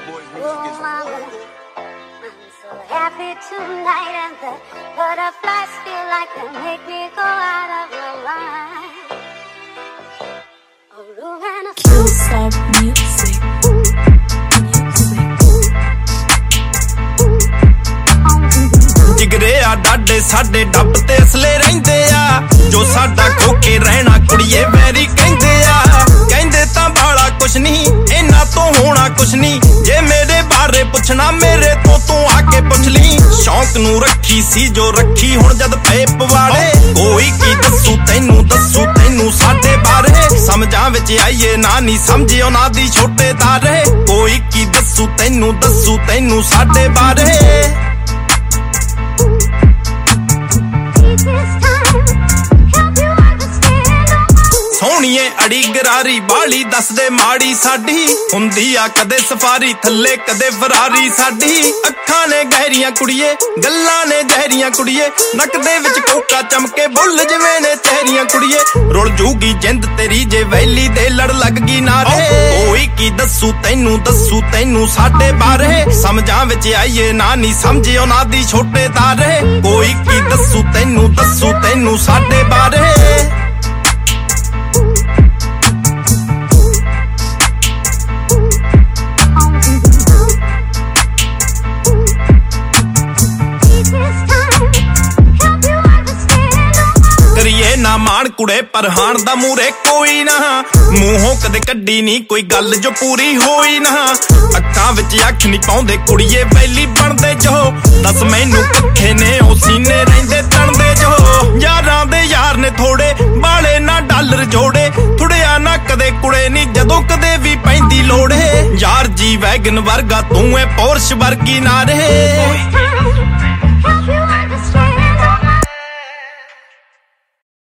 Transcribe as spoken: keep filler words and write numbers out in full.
Happy tonight and the butterflies feel like they make me go out of my mind. A room and a Full stop music. ਜਿਗਰੇ ਆ ਡਾਡੇ ਸਾਡੇ ਡੱਬ ਤੇ ਅਸਲੇ ਰਹਿੰਦੇ ਆ ਜੋ ਸਾਡਾ ਖੋ ਕੇ ਰਹਿਣਾ ਕੁੜੀਏ ਵੈਰੀ ਕਹਿੰਦੇ ਆ ਕਹਿੰਦੇ ਤਾਂ ਬਾਲਾ ਕੁਛ ਨਹੀਂ ਇਹਨਾਂ ਤੋਂ ਹੋਣਾ ਕੁਛ ਨਹੀਂ ਜੇ ਮੇਰੇ ਬਾਰੇ ਪੁੱਛਣਾ ਮੇਰੇ ਤੋਂ ਤੂੰ ਆ ਕੇ ਪੁੱਛ ਲਈ ਸ਼ੌਂਕ ਨੂੰ ਰੱਖੀ ਸੀ ਜੋ ਰੱਖੀ ਹੁਣ ਜਦ ਪਏ ਪਵਾੜੇ ਕੋਈ ਕੀ ਦੱਸੂ ਤੈਨੂੰ ਦੱਸੂ ਤੈਨੂੰ ਸਾਡੇ ਬਾਰੇ ਸਮਝਾਂ ਵਿੱਚ ਆਈਏ ਨਾ ਨਹੀਂ ਸਮਝੇ ਉਹਨਾਂ ਦੀ ਛੋਟੇ ਤਾਰੇ ਕੋਈ ਕੀ ਦੱਸੂ ਤੈਨੂੰ ਦੱਸੂ ਤੈਨੂੰ ਸਾਡੇ ਬਾਰੇ ਸੋਹਣੀਏ ਅੜੀ ਗਰਾਰੀ ਬਾਲੀ ਦੱਸਦੇ ਮਾੜੀ ਸਾਡੀ ਹੁੰਦੀ ਆ ਕਦੇ ਸਫਾਰੀ ਥੱਲੇ ਕਦੇ ਫਰਾਰੀ ਸਾਡੀ ਅੱਖਾਂ ਨੇ ਗਹਿਰੀਆਂ ਕੁੜੀਏ ਗੱਲਾਂ ਨੇ ਜ਼ਹਿਰੀਆਂ ਕੁੜੀਏ ਨੱਕ ਦੇ ਵਿੱਚ ਕੋਕਾ ਚਮਕੇ ਬੁੱਲ ਜਿਵੇਂ ਨੇ ਚਿਹਰੀਆਂ ਕੁੜੀਏ ਰੁਲ ਜੂਗੀ ਜਿੰਦ ਤੇਰੀ ਜੇ ਵੈਲੀ ਦੇ ਲੜ ਲੱਗ ਗਈ ਨਾਰੇ ਕੋਈ ਕੀ ਦੱਸੂ ਤੈਨੂੰ ਦੱਸੂ ਤੈਨੂੰ ਸਾਡੇ ਬਾਰੇ ਸਮਝਾਂ ਵਿੱਚ ਆਈਏ ਨਾ ਨਹੀਂ ਸਮਝੇ ਉਹਨਾਂ ਦੀ ਛੋਟੇ ਤਾਰੇ ਕੋਈ ਕੀ ਦੱਸੂ ਤੈਨੂੰ ਦੱਸੂ ਤੈਨੂੰ ਸਾਡੇ ਬਾਰੇ ਕਰੀਏ ਨਾ ਮਾਣ ਕੁੜੇ ਪਰਹਾਨ ਦਾ ਮੂਰੇ ਕੋਈ ਨਾ ਮੂੰਹੋਂ ਕਦੇ ਕੱਢੀ ਨਹੀਂ ਕੋਈ ਗੱਲ ਜੋ ਪੂਰੀ ਹੋਈ ਨਾ ਅੱਖਾਂ ਵਿੱਚ ਅੱਖ ਨਹੀਂ ਪਾਉਂਦੇ ਕੁੜੀਏ ਵੈਲੀ ਬਣਦੇ ਜੋ ਦੱਸ ਮੈਨੂੰ ਕਿੱਥੇ ਨੇ ਉਹ ਸੀਨੇ ਰਹਿੰਦੇ ਤਣਦੇ ਜੋ ਯਾਰਾਂ ਦੇ ਯਾਰ ਨੇ ਥੋੜੇ ਬਾਲੇ ਨਾ ਡਾਲਰ ਜੋੜੇ ਥੁੜਿਆ ਨਾ ਕਦੇ ਕੁੜੇ ਨਹੀਂ ਜਦੋਂ ਕਦੇ ਵੀ ਪੈਂਦੀ ਲੋੜੇ ਯਾਰ ਜੀ ਵੈਗਨ ਵਰਗਾ ਤੂੰ ਐ ਪੋਰਸ਼ ਵਰਗੀ ਨਾ ਰਹੇ